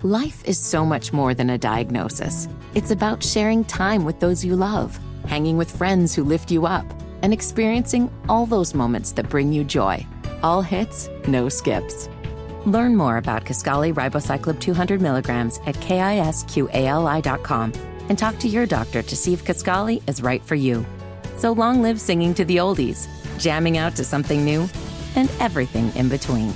Life is so much more than a diagnosis. It's about sharing time with those you love, hanging with friends who lift you up, and experiencing all those moments that bring you joy. All hits, no skips. Learn more about Kisqali Ribociclib 200 milligrams at KISQALI.com and talk to your doctor to see if Kisqali is right for you. So long live singing to the oldies, jamming out to something new, and everything in between.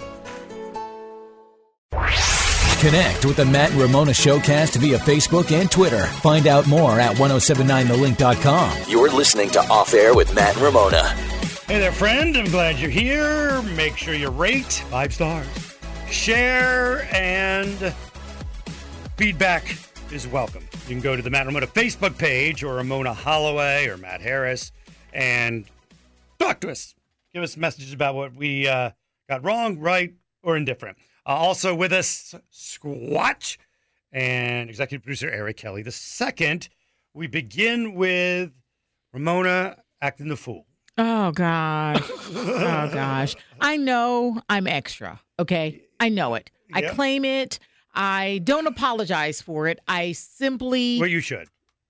Connect with the Matt and Ramona Showcast via Facebook and Twitter. Find out more at 1079thelink.com. You're listening to Off Air with Matt and Ramona. Hey there, friend. I'm glad you're here. Make sure you rate 5 stars, share, and feedback is welcome. You can go to the Matt and Ramona Facebook page or Ramona Holloway or Matt Harris and talk to us. Give us messages about what we got wrong, right, or indifferent. Also with us, Squatch and executive producer Eric Kelly II. We begin with Ramona acting the fool. Oh, gosh. Oh, gosh. I know I'm extra, okay? I know it. Yeah. I claim it. I don't apologize for it. I simply... Well, you should.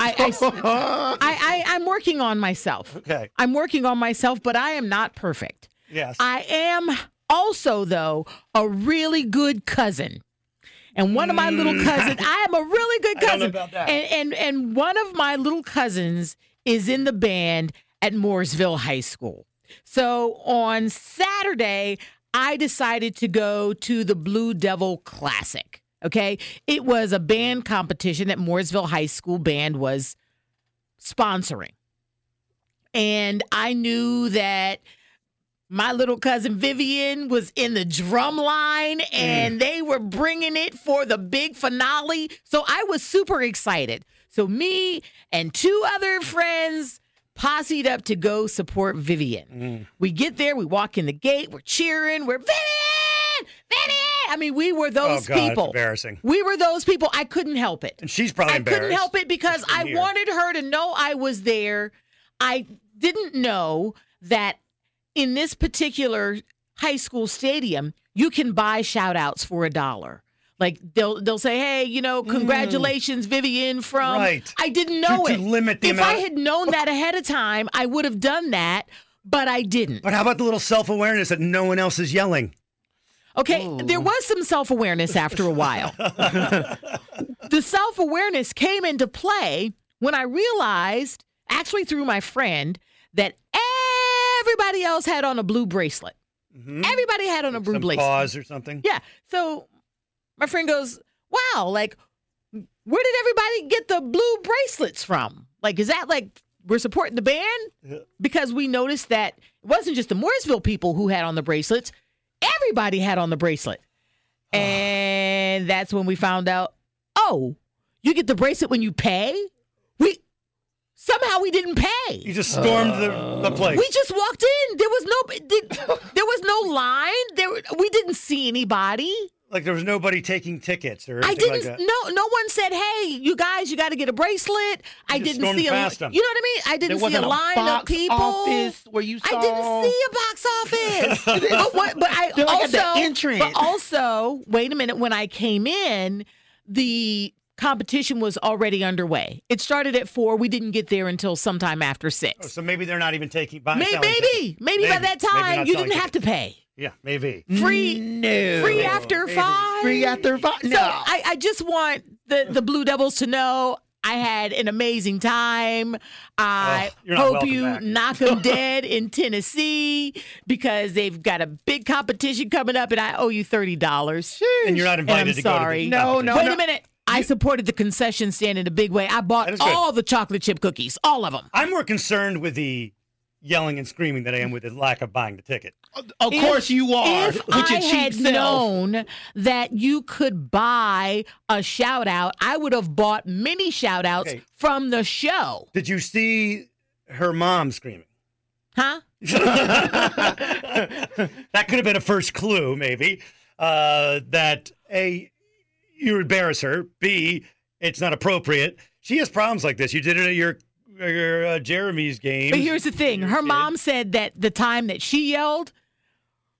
I'm working on myself. Okay. I'm working on myself, but I am not perfect. Yes. I am also, though, a really good cousin. And one of my little cousins, I am a really good cousin. I don't know about that. And one of my little cousins is in the band at Mooresville High School. So on Saturday, I decided to go to the Blue Devil Classic. Okay, it was a band competition that Mooresville High School band was sponsoring. And I knew that my little cousin Vivian was in the drum line and they were bringing it for the big finale. So I was super excited. So me and 2 other friends posseed up to go support Vivian. We get there, we walk in the gate, we're cheering, we're Vivian! Vivian! I mean, we were those people. It's embarrassing. We were those people. I couldn't help it. And she's probably embarrassed. I couldn't help it because I wanted her to know I was there. I didn't know that in this particular high school stadium, you can buy shout-outs for $1. Like, they'll say, hey, you know, congratulations, Vivian, from... Right. I didn't know to it. Limit the if amount. I had known that ahead of time, I would have done that, but I didn't. But how about the little self-awareness that no one else is yelling? Okay, There was some self-awareness after a while. The self-awareness came into play when I realized, actually through my friend, that everybody else had on a blue bracelet. Mm-hmm. Everybody had on a blue bracelet. Pause or something? Yeah. So my friend goes, wow, like, where did everybody get the blue bracelets from? Like, is that like we're supporting the band? Yeah. Because we noticed that it wasn't just the Mooresville people who had on the bracelets. Everybody had on the bracelet. And that's when we found out, oh, you get the bracelet when you pay? Somehow we didn't pay. You just stormed the place. We just walked in. There was no line. We didn't see anybody. Like there was nobody taking tickets or anything I didn't. like that. No one said, "Hey, you guys, you got to get a bracelet." I didn't see past them. You know what I mean? I didn't see a line of people. Office where you saw... I didn't see a box office. but I also at the entrance. But also, wait a minute. When I came in, the competition was already underway. It started at 4:00. We didn't get there until sometime after 6:00. Oh, so maybe they're not even taking. Maybe by that time you didn't have to pay. Yeah, maybe. Free after 5? Free after 5? No. So I just want the Blue Devils to know I had an amazing time. I hope you knock them dead in Tennessee because they've got a big competition coming up and I owe you $30. And you're not invited to sorry. go to the Wait a minute. I supported the concession stand in a big way. I bought all the chocolate chip cookies, all of them. I'm more concerned with the yelling and screaming than I am with the lack of buying the ticket. Of course you are. If I had known that you could buy a shout out, I would have bought many shout outs from the show. Did you see her mom screaming? Huh? That could have been a first clue, maybe, that A, you embarrass her, B, it's not appropriate. She has problems like this. You did it at your Jeremy's game. But here's the thing. Her mom said that the time that she yelled,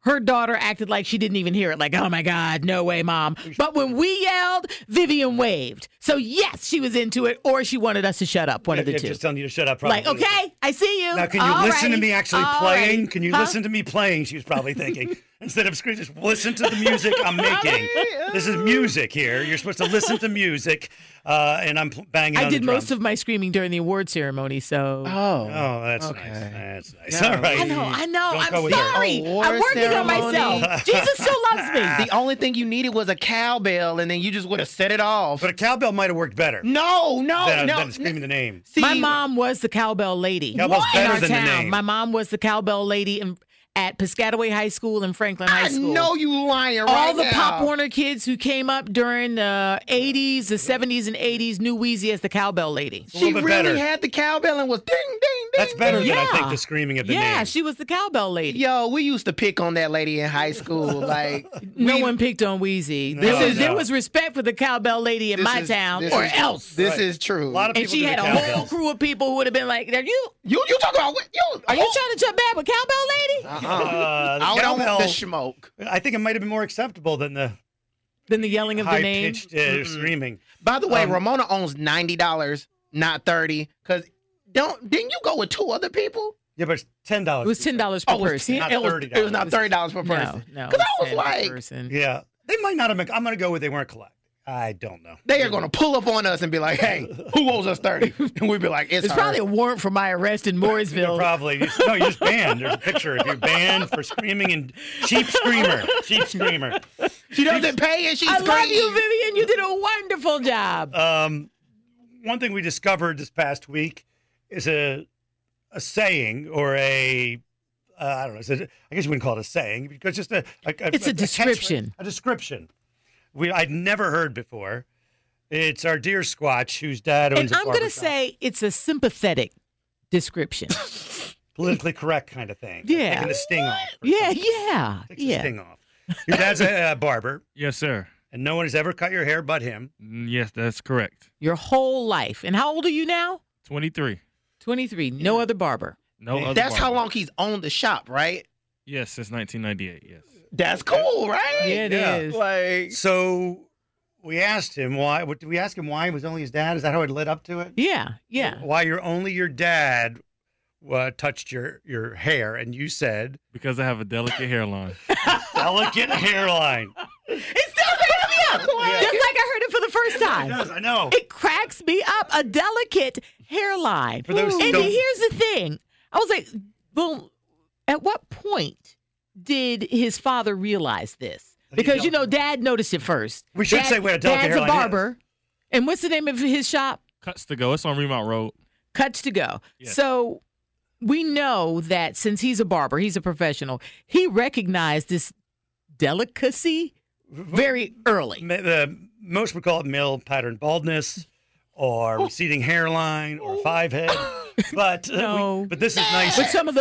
her daughter acted like she didn't even hear it. Like, oh my God, no way, Mom. But when we yelled, Vivian waved. So yes, she was into it, or she wanted us to shut up. One of the two. Just telling you to shut up. Probably. Like, okay, I see you. Now, can you listen to me actually playing? Right. Can you listen to me playing? She was probably thinking. Instead of screaming, just listen to the music I'm making. This is music here. You're supposed to listen to music, and I'm banging on the did drums. most of my screaming during the award ceremony, so. Oh, that's okay. nice. That's nice. Yeah. All right. I know. Don't I'm go with her. sorry. Award I'm working on ceremony. myself. Jesus still loves me. The only thing you needed was a cowbell, and then you just would have set it off. But a cowbell might have worked better No. than screaming the name. See, My mom was the cowbell lady Cowbell's in better our than the town. name. My mom was the cowbell lady at Piscataway High School and Franklin High I School. know you lying All right the now. Pop Warner kids who came up during the 80s, the 70s, and 80s knew Weezy as the cowbell lady. a little She bit really better. had the cowbell and was ding, ding, ding. That's better ding. than I Yeah. think the screaming of the Yeah, name. she was the cowbell lady. Yo, we used to pick on that lady in high school. Like, No one picked on Weezy. There was respect for the cowbell lady in my town, or else. This is true. A lot of And people she do had the a whole cowbells. crew of people who would have been like, "Are you talking about what? trying to jump bad with cowbell lady?" The I don't cowbell, want the smoke. I think it might have been more acceptable than the Then the yelling of the name. high-pitched screaming. By the way, Ramona owns $90, not $30. Cause didn't you go with two other people? Yeah, but it's $10. It was $10 per person. not it was $30. it was not $30 per person. No, Because I was 10 per like, person. Yeah, they might not have been. I'm going to go with they weren't collect. I don't know. they are gonna pull up on us and be like, "Hey, who owes us 30?" And we'd be like, "It's It's her." probably a warrant for my arrest in Mooresville. Probably. You're just banned. There's a picture of you banned for screaming and cheap screamer. Cheap screamer. She doesn't pay and she's I love you, screams. Vivian. You did a wonderful job. One thing we discovered this past week is a saying or I don't know. I guess you wouldn't call it a saying because just It's a description. A description. I'd never heard before. It's our dear Squatch, whose dad owns And a I'm going to barbershop. say it's a sympathetic description. Politically correct kind of thing. Yeah. Taking the sting off. or Yeah, something. yeah, Takes the yeah. sting off. Your dad's a barber, Yes, sir. and no one has ever cut your hair but him. Yes, that's correct. Your whole life. And how old are you now? 23. 23. No other barber. No other That's how barber. long he's owned the shop, right? Yes, since 1998, yes. That's cool, right? Yeah, it is. Like, So we asked him why. Did we ask him why it was only his dad? Is that how it led up to it? Yeah, yeah. Why only your dad touched your hair, and you said Because I have a delicate hairline. delicate hairline. It still cracks me up. Just like I heard it for the first time. Yes, I know. It cracks me up. A delicate hairline. For those who And don't- here's the thing. I was like, well, at what point did his father realize this? Because, Dad noticed it first. We should Dad- say what a delicate Dad's hairline a barber. And what's the name of his shop? Cuts to go. It's on Remount Road. Cuts to Go. Yes. So we know that since he's a barber, he's a professional, he recognized this delicacy very early. Most would call it male pattern baldness, or receding hairline, or five head. But No. but this is nice. But some of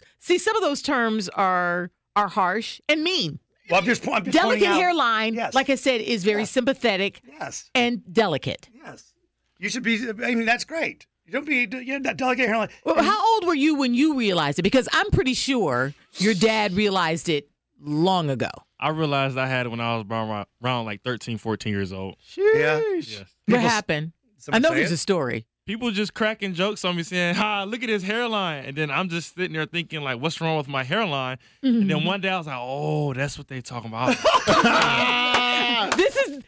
those terms are harsh and mean. Well, I'm just Delicate pointing out- hairline, Yes. like I said, is very sympathetic Yes. and delicate. Yes. You should be. I mean, that's great. You don't be. That delicate hairline. Well, how old were you when you realized it? Because I'm pretty sure your dad realized it long ago. I realized I had it when I was around like 13, 14 years old. Yeah. Yes. What happened? I Someone know say there's it? a story. People just cracking jokes on me saying, look at his hairline. And then I'm just sitting there thinking, like, what's wrong with my hairline? And then one day I was like, oh, that's what they talking about. This is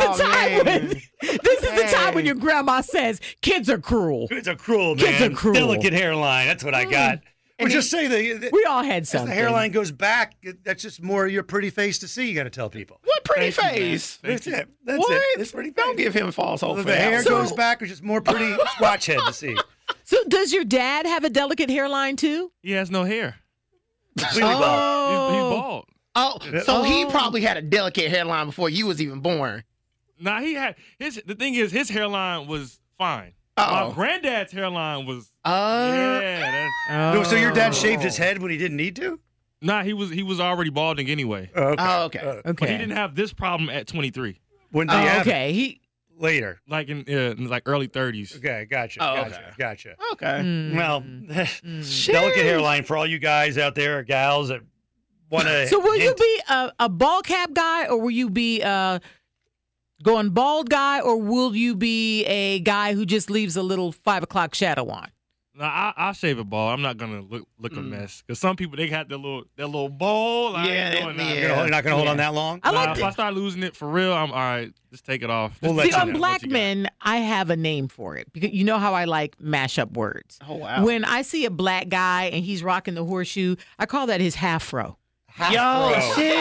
the time when your grandma says kids are cruel. Kids are cruel, man. Kids are cruel. Delicate hairline. That's what I got. Or just say the We all had as something. the hairline goes back. That's just more of your pretty face to see. You got to tell people. what pretty Thank you, man. face? That's Thank you. it. That's What? it. It's pretty face. Don't give him false hope. If for the that. hair So- goes back, it's just more pretty squatch head to see. So does your dad have a delicate hairline too? He has no hair. Completely bald. He's bald. Oh, so he probably had a delicate hairline before you was even born. Nah, he had the thing is his hairline was fine. Uh-oh. My granddad's hairline was Uh, No, so your dad shaved his head when he didn't need to? nah, he was already balding anyway. Okay. Oh, okay. Okay. But he didn't have this problem at 23. When did he have it? okay. He Later. Like in like early 30s. Okay, gotcha. Oh, gotcha. okay. Gotcha. okay. Well, delicate hairline for all you guys out there, or gals that want to. So will you be a ball cap guy, or will you be going bald guy, or will you be a guy who just leaves a little 5 o'clock shadow on? No, I'll shave a ball. I'm not gonna look a mess because some people they got their little ball. I ain't doing that. You're not going to hold on that long. I like if I start losing it for real, I'm all right. Just take it off. We'll let See, you on know. black men, I have a name for it because you know how I like mashup words. Oh, wow. When I see a black guy and he's rocking the horseshoe, I call that his half-fro. Yo,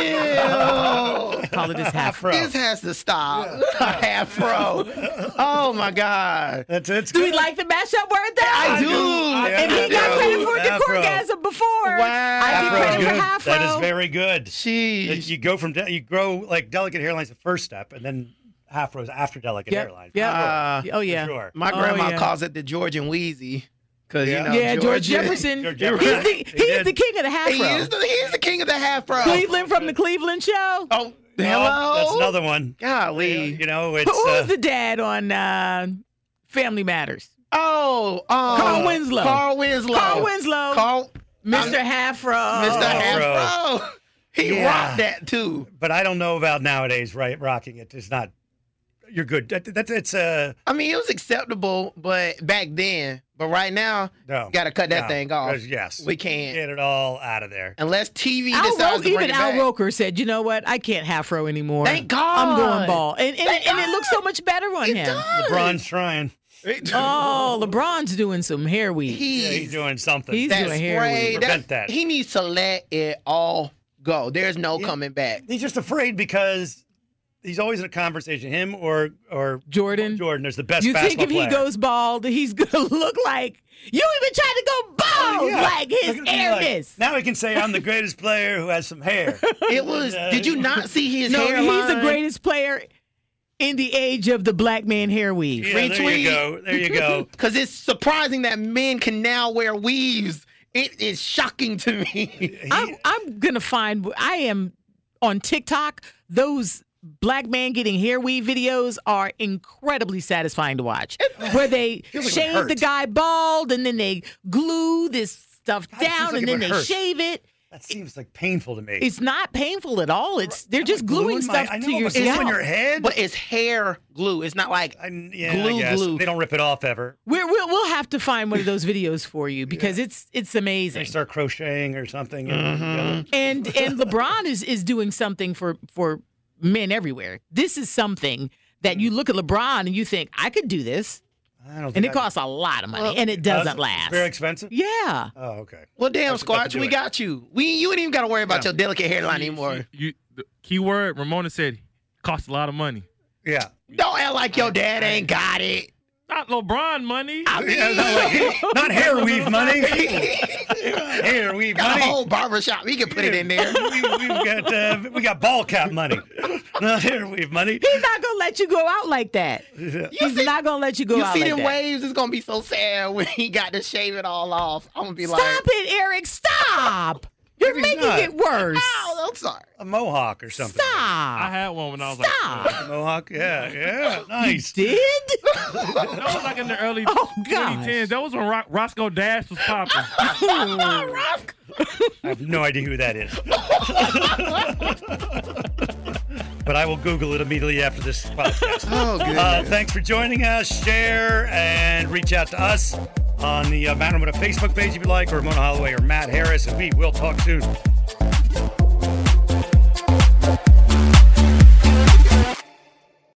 chill. I call it his half-fro. This has to stop. Half-fro. Oh, my God. That's Do we good. like the mashup word though? I do. And he got credit for the Afro. corgasm before. Wow. I get Afro's credit for good. half-fro. That is very good. Jeez. You go from you grow like delicate hairlines the first step, and then afros after delicate hairline. Yeah. Oh yeah. For sure. My Oh, grandma yeah. calls it the Georgian Wheezy. Because, Yeah. you know, Yeah, George Jefferson. George Jefferson. He's the king of the half He is the king of the half-fro. Cleveland from the Cleveland Show. Oh, Oh, hello? that's another one. Golly. You know, it's Who's the dad on Family Matters? Oh, Carl Winslow. Carl Winslow. Carl, Mr. Half-Fro. Mr. Half-Fro. He Yeah. rocked that too. but I don't know about nowadays. Right, rocking it is not. You're good. It's I mean, it was acceptable, but back then. But right now, no. got to cut that No, thing off. 'cause yes, We can't. get it all out of there. Unless TV decides to bring Even it Al back. Roker said, "You know what? I can't half-fro anymore. Thank God. I'm going bald, and Thank it looks so much better on It him." does. LeBron's trying. Oh, LeBron's doing some hair weave. He's doing something. He's that doing hair spray. weave. Prevent that. He needs to let it all go. There's no coming back. He's just afraid because he's always in a conversation. Him or Jordan. Jordan is the best. You think basketball if he player. goes bald, he's gonna look like you even tried to go bald, Yeah. like his Look at me, like, airness. now he can say I'm the greatest player who has some hair. It was. Did you not see his No, hairline? he's the greatest player in the age of the black man hair weave. Yeah, there Retweet. you go. There you go. Because it's surprising that men can now wear weaves. It is shocking to me. I'm gonna find. I am on TikTok. Those black man getting hair weave videos are incredibly satisfying to watch. Where they Feels like it shave the hurts. guy bald and then they glue this stuff God, it feels down like and it then would they hurt. shave it. That seems like painful to me. It's not painful at all. They're just gluing stuff I know, to your but glue scalp. on your head. But it's hair glue. It's not like Yeah, glue, I guess. glue. They don't rip it off ever. We'll have to find one of those videos for you because it's They amazing. start crocheting or something. And LeBron is doing something for men everywhere. This is something that you look at LeBron and you think I could do this, I don't think and it costs a lot of money, and it doesn't last. Very expensive. Yeah. Oh, okay. well, damn, That's about to Squatch, do we it. got you. You ain't even got to worry about your delicate hairline anymore. The key word Ramona said costs a lot of money. Yeah. Don't act like your dad ain't got it. Not LeBron money. Yeah, not hair weave money. Hair weave Got a money. whole barbershop. We can put it in there. we got ball cap money. Not hair weave money. He's not gonna let you go out like that. He's not gonna let you go You out see like them that. waves? It's gonna be so sad when he got to shave it all off. I'm gonna be like, Stop it, Eric! Stop! You're He's making not. it worse. "Ow, I'm sorry." A mohawk or something. I Stop! had one when I was Stop! like, A mohawk. Yeah. Nice. Did? that was like in the early Oh, gosh. 2010s. That was when Roscoe Dash was popping. I have no idea who that is. But I will Google it immediately after this podcast. Oh, good. Thanks for joining us. Share and reach out to us on the Matt Ramona Facebook page if you like, or Ramona Holloway or Matt Harris, and we will talk soon.